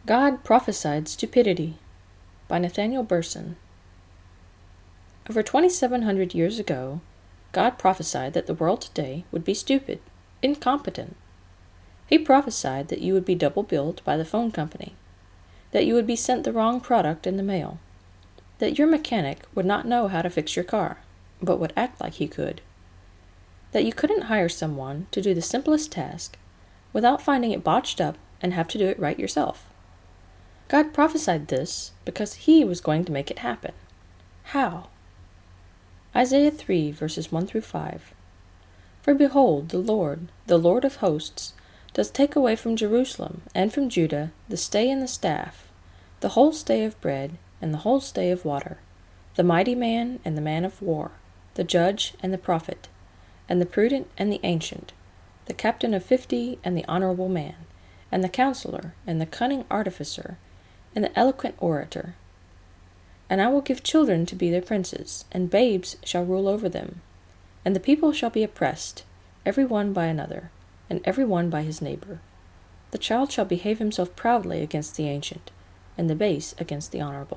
God Prophesied Stupidity by Nathaniel Burson. Over 2,700 years ago, God prophesied that the world today would be stupid, incompetent. He prophesied that you would be double-billed by the phone company, that you would be sent the wrong product in the mail, that your mechanic would not know how to fix your car, but would act like he could, that you couldn't hire someone to do the simplest task without finding it botched up and have to do it right yourself. God prophesied this because He was going to make it happen. How? Isaiah 3, verses 1 through 5. For behold, the Lord of hosts, does take away from Jerusalem and from Judah the stay and the staff, the whole stay of bread and the whole stay of water, the mighty man and the man of war, the judge and the prophet, and the prudent and the ancient, the captain of 50 and the honorable man, and the counselor and the cunning artificer, and the eloquent orator. And I will give children to be their princes, and babes shall rule over them. And the people shall be oppressed, every one by another, and every one by his neighbor. The child shall behave himself proudly against the ancient, and the base against the honorable.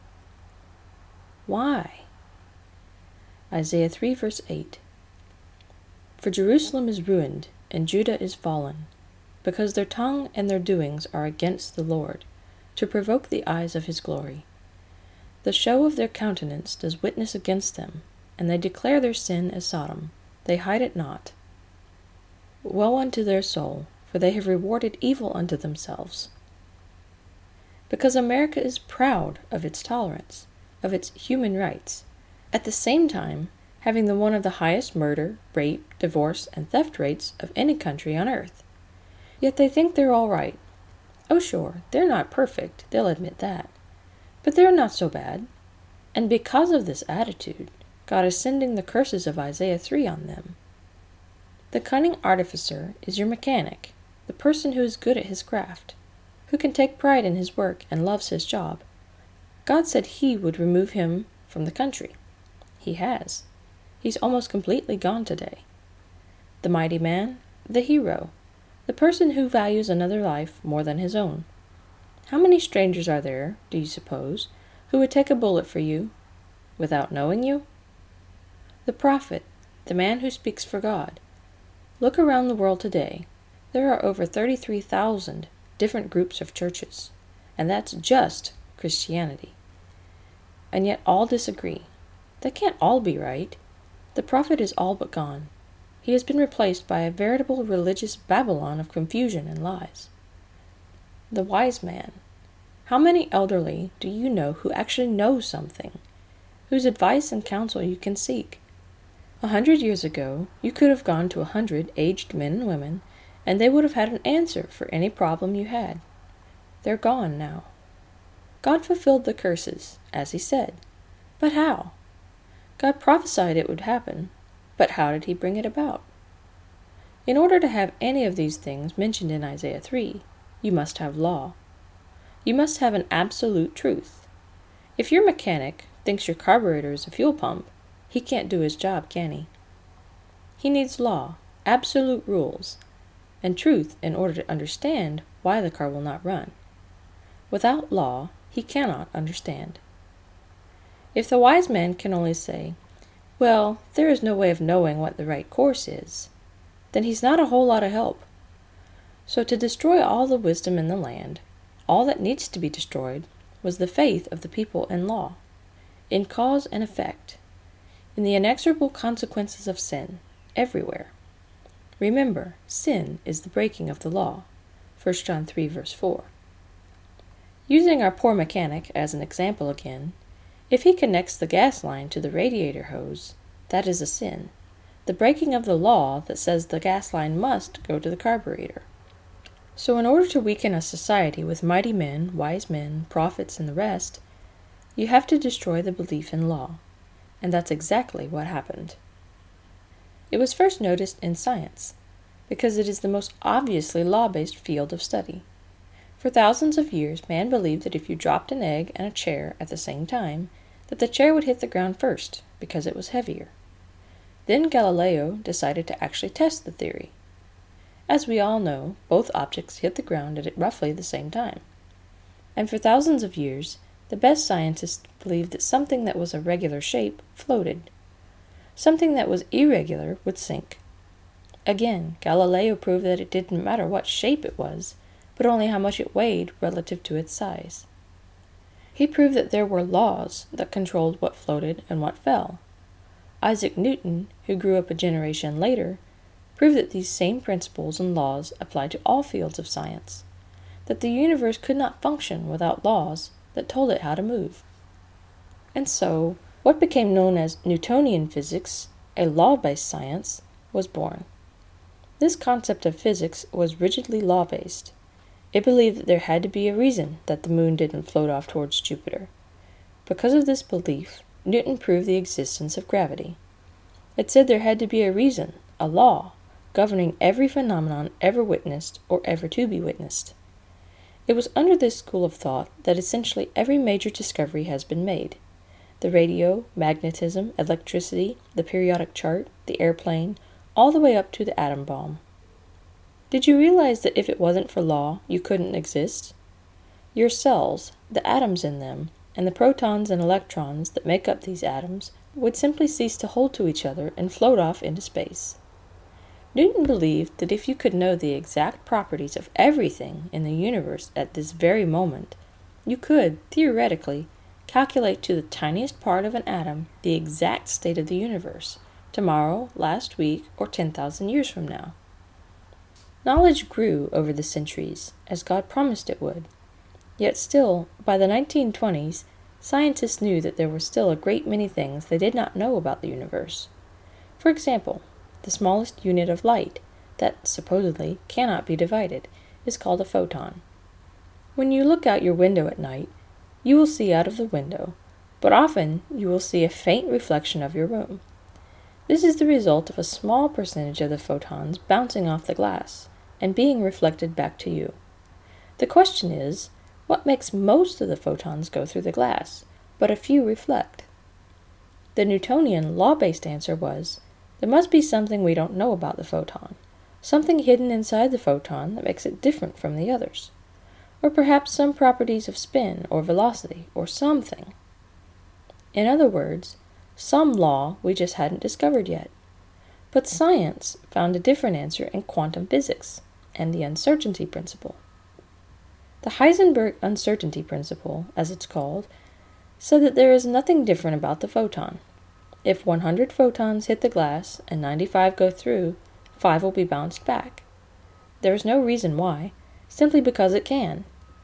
Why? Isaiah 3, verse 8. For Jerusalem is ruined, and Judah is fallen, because their tongue and their doings are against the Lord, to provoke the eyes of his glory. The show of their countenance does witness against them, and they declare their sin as Sodom. They hide it not. Woe unto their soul, for they have rewarded evil unto themselves. Because America is proud of its tolerance, of its human rights, at the same time having one of the highest murder, rape, divorce, and theft rates of any country on earth. Yet they think they're all right. Oh sure, they're not perfect, they'll admit that. But they're not so bad. And because of this attitude, God is sending the curses of Isaiah 3 on them. The cunning artificer is your mechanic, the person who is good at his craft, who can take pride in his work and loves his job. God said He would remove him from the country. He has. He's almost completely gone today. The mighty man, the hero, the person who values another life more than his own. How many strangers are there, do you suppose, who would take a bullet for you without knowing you? The prophet, the man who speaks for God. Look around the world today. There are over 33,000 different groups of churches, and that's just Christianity. And yet all disagree. They can't all be right. The prophet is all but gone. He has been replaced by a veritable religious Babylon of confusion and lies. The wise man. How many elderly do you know who actually know something, whose advice and counsel you can seek? 100 years ago, you could have gone to 100 aged men and women, and they would have had an answer for any problem you had. They're gone now. God fulfilled the curses, as He said. But how? God prophesied it would happen, but how did He bring it about? In order to have any of these things mentioned in Isaiah 3, you must have law. You must have an absolute truth. If your mechanic thinks your carburetor is a fuel pump, he can't do his job, can he? He needs law, absolute rules, and truth in order to understand why the car will not run. Without law, he cannot understand. If the wise man can only say, well, there is no way of knowing what the right course is, then he's not a whole lot of help. So to destroy all the wisdom in the land, all that needs to be destroyed was the faith of the people in law, in cause and effect, in the inexorable consequences of sin, everywhere. Remember, sin is the breaking of the law. 1 John 3, verse 4. Using our poor mechanic as an example again, if he connects the gas line to the radiator hose, that is a sin, the breaking of the law that says the gas line must go to the carburetor. So in order to weaken a society with mighty men, wise men, prophets, and the rest, you have to destroy the belief in law, and that's exactly what happened. It was first noticed in science, because it is the most obviously law-based field of study. For thousands of years, man believed that if you dropped an egg and a chair at the same time, that the chair would hit the ground first, because it was heavier. Then Galileo decided to actually test the theory. As we all know, both objects hit the ground at roughly the same time. and for thousands of years, the best scientists believed that something that was a regular shape floated. Something that was irregular would sink. Again, Galileo proved that it didn't matter what shape it was, but only how much it weighed relative to its size. He proved that there were laws that controlled what floated and what fell. Isaac Newton, who grew up a generation later, proved that these same principles and laws applied to all fields of science, that the universe could not function without laws that told it how to move. And so, what became known as Newtonian physics, a law-based science, was born. This concept of physics was rigidly law-based. It believed that there had to be a reason that the moon didn't float off towards Jupiter. Because of this belief, Newton proved the existence of gravity. It said there had to be a reason, a law, governing every phenomenon ever witnessed or ever to be witnessed. It was under this school of thought that essentially every major discovery has been made. The radio, magnetism, electricity, the periodic chart, the airplane, all the way up to the atom bomb. Did you realize that if it wasn't for law, you couldn't exist? Your cells, the atoms in them, and the protons and electrons that make up these atoms would simply cease to hold to each other and float off into space. Newton believed that if you could know the exact properties of everything in the universe at this very moment, you could, theoretically, calculate to the tiniest part of an atom the exact state of the universe, tomorrow, last week, or 10,000 years from now. Knowledge grew over the centuries, as God promised it would. Yet still, by the 1920s, scientists knew that there were still a great many things they did not know about the universe. For example, the smallest unit of light, that supposedly cannot be divided, is called a photon. When you look out your window at night, you will see out of the window, but often you will see a faint reflection of your room. This is the result of a small percentage of the photons bouncing off the glass and being reflected back to you. The question is, what makes most of the photons go through the glass, but a few reflect? The Newtonian law-based answer was, there must be something we don't know about the photon, something hidden inside the photon that makes it different from the others, or perhaps some properties of spin or velocity or something. In other words, some law we just hadn't discovered yet. But science found a different answer in quantum physics and the uncertainty principle. The Heisenberg uncertainty principle, as it's called, said that there is nothing different about the photon. If 100 photons hit the glass and 95 go through, 5 will be bounced back. There is no reason why, simply because it can.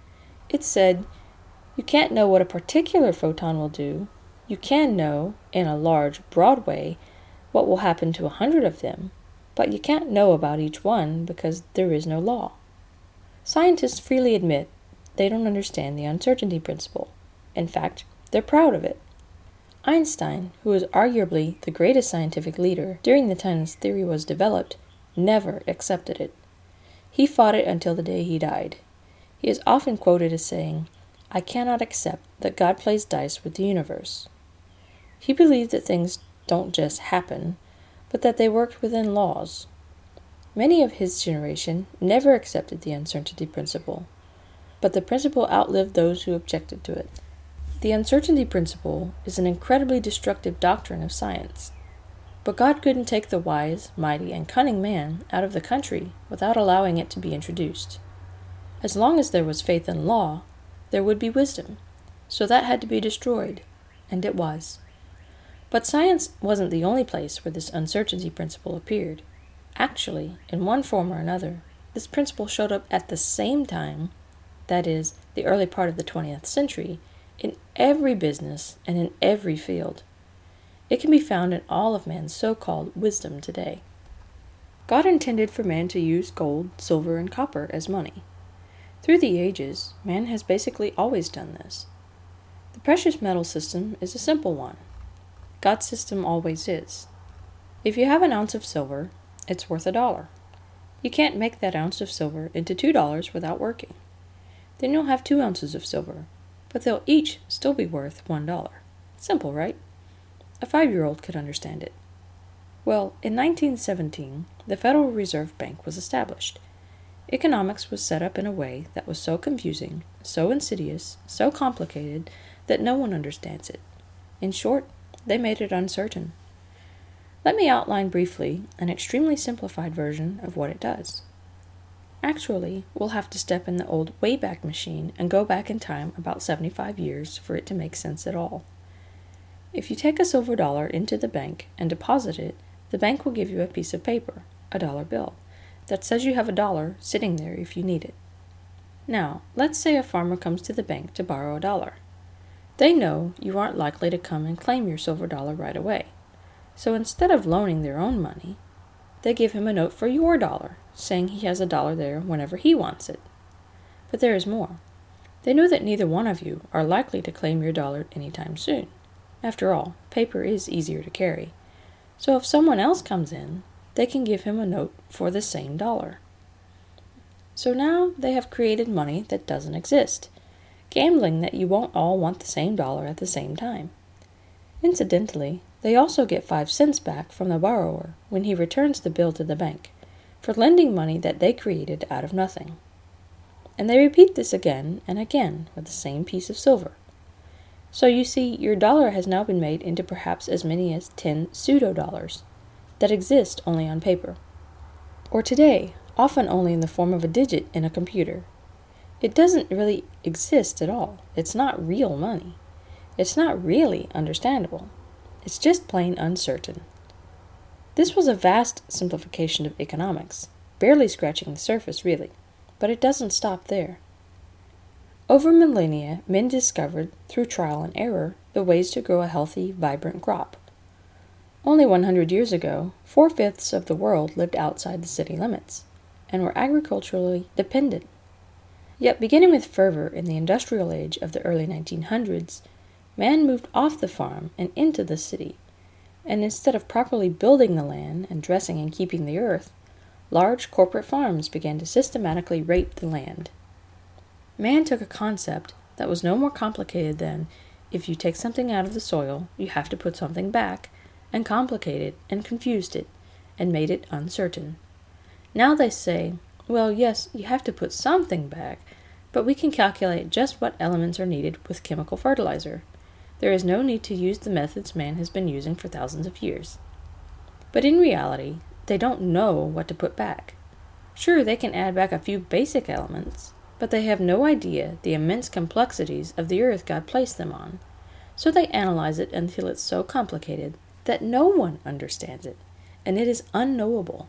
It said, you can't know what a particular photon will do. You can know, in a large, broad way, what will happen to 100 of them, but you can't know about each one because there is no law. Scientists freely admit they don't understand the uncertainty principle. In fact, they're proud of it. Einstein, who was arguably the greatest scientific leader during the time this theory was developed, never accepted it. He fought it until the day he died. He is often quoted as saying, "I cannot accept that God plays dice with the universe." He believed that things don't just happen, but that they worked within laws. Many of his generation never accepted the uncertainty principle, but the principle outlived those who objected to it. The uncertainty principle is an incredibly destructive doctrine of science. But God couldn't take the wise, mighty, and cunning man out of the country without allowing it to be introduced. As long as there was faith in law, there would be wisdom, so that had to be destroyed, and it was. But science wasn't the only place where this uncertainty principle appeared. Actually, in one form or another, this principle showed up at the same time, that is, the early part of the 20th century, in every business and in every field. It can be found in all of man's so-called wisdom today. God intended for man to use gold, silver, and copper as money. Through the ages, man has basically always done this. The precious metal system is a simple one. God's system always is. If you have an ounce of silver, it's worth $1. You can't make that ounce of silver into $2 without working. Then you'll have 2 ounces of silver, but they'll each still be worth $1. Simple, right? A 5-year-old could understand it. Well, in 1917, the Federal Reserve Bank was established. Economics was set up in a way that was so confusing, so insidious, so complicated, that no one understands it. In short, they made it uncertain. Let me outline briefly an extremely simplified version of what it does. Actually, we'll have to step in the old Wayback Machine and go back in time about 75 years for it to make sense at all. If you take a silver dollar into the bank and deposit it, the bank will give you a piece of paper, a dollar bill, that says you have a dollar sitting there if you need it. Now, let's say a farmer comes to the bank to borrow a dollar. They know you aren't likely to come and claim your silver dollar right away. So instead of loaning their own money, they give him a note for your dollar, saying he has a dollar there whenever he wants it. But there is more. They know that neither one of you are likely to claim your dollar anytime soon. After all, paper is easier to carry. So if someone else comes in, they can give him a note for the same dollar. So now they have created money that doesn't exist, gambling that you won't all want the same dollar at the same time. Incidentally, they also get 5 cents back from the borrower when he returns the bill to the bank for lending money that they created out of nothing. And they repeat this again and again with the same piece of silver. So you see, your dollar has now been made into perhaps as many as 10 pseudo-dollars that exist only on paper. Or today, often only in the form of a digit in a computer. It doesn't really exist at all. It's not real money. It's not really understandable. It's just plain uncertain. This was a vast simplification of economics, barely scratching the surface really, but it doesn't stop there. Over millennia, men discovered, through trial and error, the ways to grow a healthy, vibrant crop. Only 100 years ago, 4/5 of the world lived outside the city limits, and were agriculturally dependent. Yet beginning with fervor in the industrial age of the early 1900s, man moved off the farm and into the city, and instead of properly building the land and dressing and keeping the earth, large corporate farms began to systematically rape the land. Man took a concept that was no more complicated than, if you take something out of the soil, you have to put something back, and complicated and confused it, and made it uncertain. Now they say, well, yes, you have to put something back, but we can calculate just what elements are needed with chemical fertilizer. There is no need to use the methods man has been using for thousands of years. But in reality, they don't know what to put back. Sure, they can add back a few basic elements, but they have no idea the immense complexities of the earth God placed them on. So they analyze it until it's so complicated that no one understands it, and it is unknowable.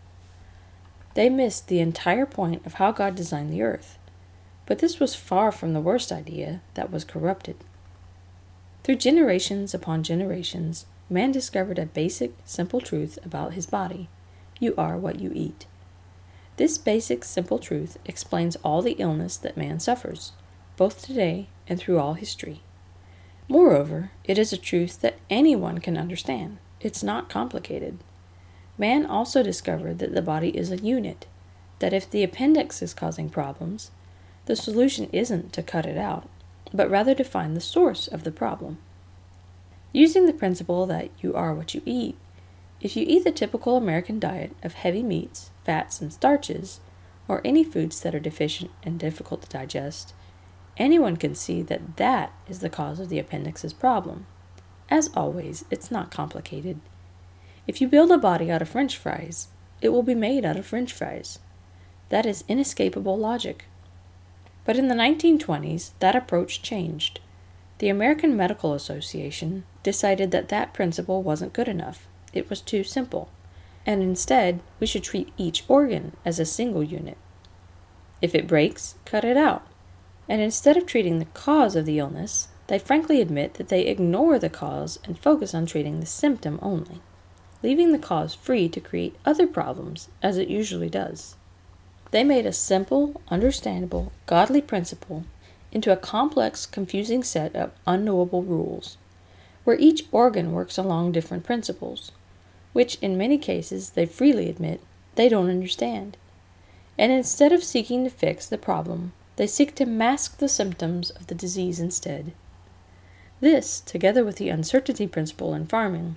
They missed the entire point of how God designed the earth. But this was far from the worst idea that was corrupted. Through generations upon generations, man discovered a basic, simple truth about his body. You are what you eat. This basic, simple truth explains all the illness that man suffers, both today and through all history. Moreover, it is a truth that anyone can understand. It's not complicated. Man also discovered that the body is a unit, that if the appendix is causing problems, the solution isn't to cut it out, but rather to find the source of the problem. Using the principle that you are what you eat, if you eat the typical American diet of heavy meats, fats, and starches, or any foods that are deficient and difficult to digest, anyone can see that that is the cause of the appendix's problem. As always, it's not complicated. If you build a body out of French fries, it will be made out of French fries. That is inescapable logic. But in the 1920s, that approach changed. The American Medical Association decided that that principle wasn't good enough. It was too simple. And instead, we should treat each organ as a single unit. If it breaks, cut it out. And instead of treating the cause of the illness, they frankly admit that they ignore the cause and focus on treating the symptom only, leaving the cause free to create other problems, as it usually does. They made a simple, understandable, godly principle into a complex, confusing set of unknowable rules, where each organ works along different principles, which in many cases they freely admit they don't understand. And instead of seeking to fix the problem, they seek to mask the symptoms of the disease instead. This, together with the uncertainty principle in farming,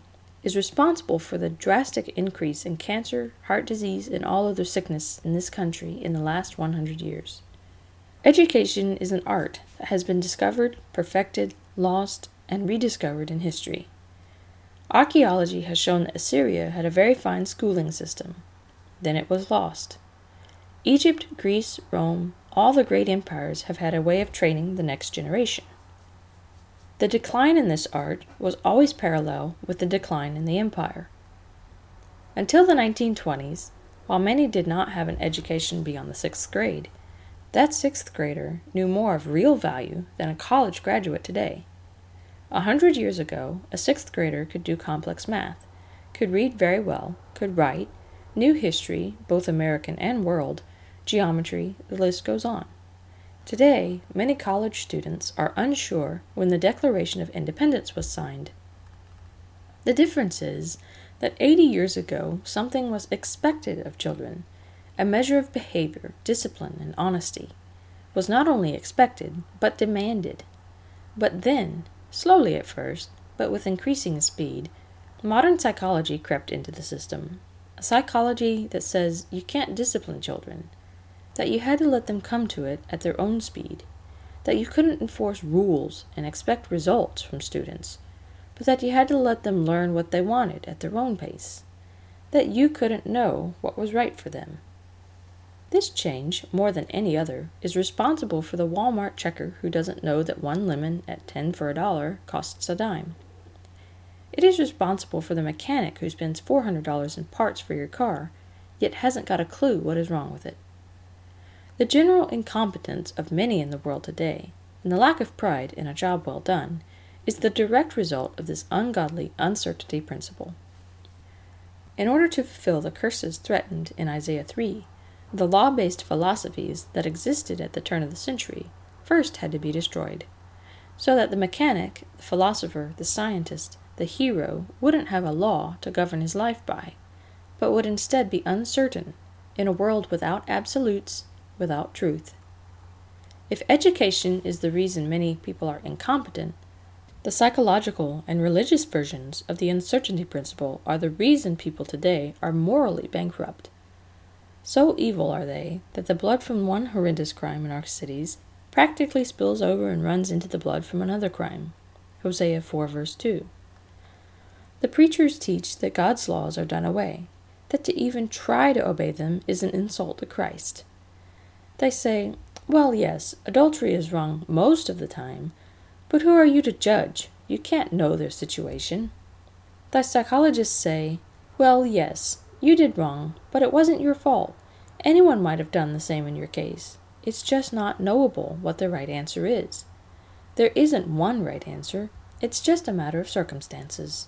is responsible for the drastic increase in cancer, heart disease, and all other sickness in this country in the last 100 years. Education is an art that has been discovered, perfected, lost, and rediscovered in history. Archaeology has shown that Assyria had a very fine schooling system. Then it was lost. Egypt, Greece, Rome, all the great empires have had a way of training the next generation. The decline in this art was always parallel with the decline in the empire. Until the 1920s, while many did not have an education beyond the 6th grade, that 6th grader knew more of real value than a college graduate today. 100 years ago, a 6th grader could do complex math, could read very well, could write, knew history, both American and world, geometry, the list goes on. Today, many college students are unsure when the Declaration of Independence was signed. The difference is that 80 years ago, something was expected of children. A measure of behavior, discipline, and honesty was not only expected, but demanded. But then, slowly at first, but with increasing speed, modern psychology crept into the system. A psychology that says you can't discipline children, that you had to let them come to it at their own speed, that you couldn't enforce rules and expect results from students, but that you had to let them learn what they wanted at their own pace, that you couldn't know what was right for them. This change, more than any other, is responsible for the Walmart checker who doesn't know that one lemon at 10 for $1 costs a dime. It is responsible for the mechanic who spends $400 in parts for your car, yet hasn't got a clue what is wrong with it. The general incompetence of many in the world today, and the lack of pride in a job well done, is the direct result of this ungodly uncertainty principle. In order to fulfill the curses threatened in Isaiah 3, the law-based philosophies that existed at the turn of the century first had to be destroyed, so that the mechanic, the philosopher, the scientist, the hero wouldn't have a law to govern his life by, but would instead be uncertain in a world without absolutes, without truth. If education is the reason many people are incompetent, the psychological and religious versions of the uncertainty principle are the reason people today are morally bankrupt. So evil are they that the blood from one horrendous crime in our cities practically spills over and runs into the blood from another crime. Hosea 4 verse 2. The preachers teach that God's laws are done away, that to even try to obey them is an insult to Christ. They say, well, yes, adultery is wrong most of the time, but who are you to judge? You can't know their situation. The psychologists say, well, yes, you did wrong, but it wasn't your fault. Anyone might have done the same in your case. It's just not knowable what the right answer is. There isn't one right answer. It's just a matter of circumstances.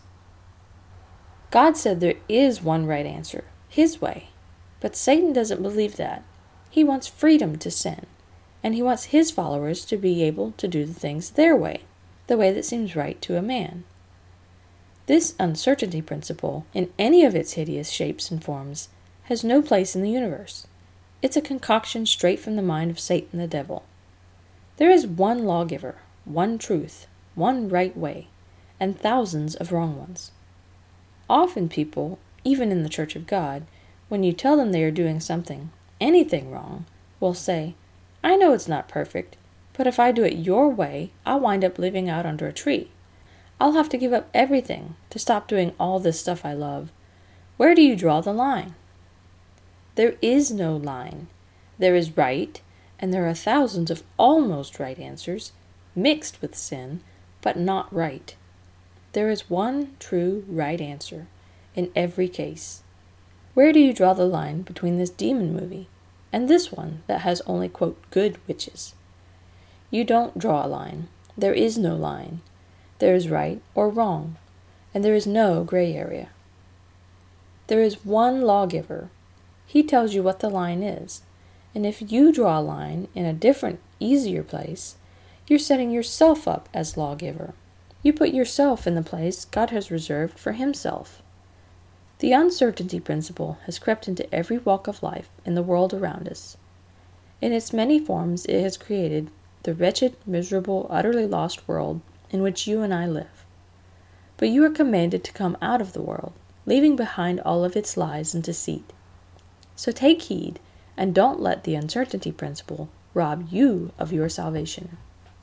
God said there is one right answer, His way. But Satan doesn't believe that. He wants freedom to sin, and he wants his followers to be able to do the things their way, the way that seems right to a man. This uncertainty principle, in any of its hideous shapes and forms, has no place in the universe. It's a concoction straight from the mind of Satan the devil. There is one lawgiver, one truth, one right way, and thousands of wrong ones. Often people, even in the Church of God, when you tell them they are doing something, anything wrong, will say, I know it's not perfect, but if I do it your way, I'll wind up living out under a tree. I'll have to give up everything to stop doing all this stuff I love. Where do you draw the line? There is no line. There is right, and there are thousands of almost right answers, mixed with sin, but not right. There is one true right answer in every case. Where do you draw the line between this demon movie and this one that has only, quote, good witches? You don't draw a line. There is no line. There is right or wrong, and there is no gray area. There is one lawgiver. He tells you what the line is, and if you draw a line in a different, easier place, you're setting yourself up as lawgiver. You put yourself in the place God has reserved for Himself. The uncertainty principle has crept into every walk of life in the world around us. In its many forms, it has created the wretched, miserable, utterly lost world in which you and I live. But you are commanded to come out of the world, leaving behind all of its lies and deceit. So take heed, and don't let the uncertainty principle rob you of your salvation.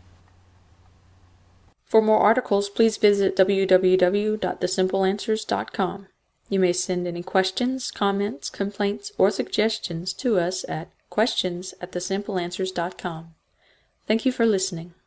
For more articles, please visit www.thesimpleanswers.com. You may send any questions, comments, complaints, or suggestions to us at questions@thesimpleanswers.com. Thank you for listening.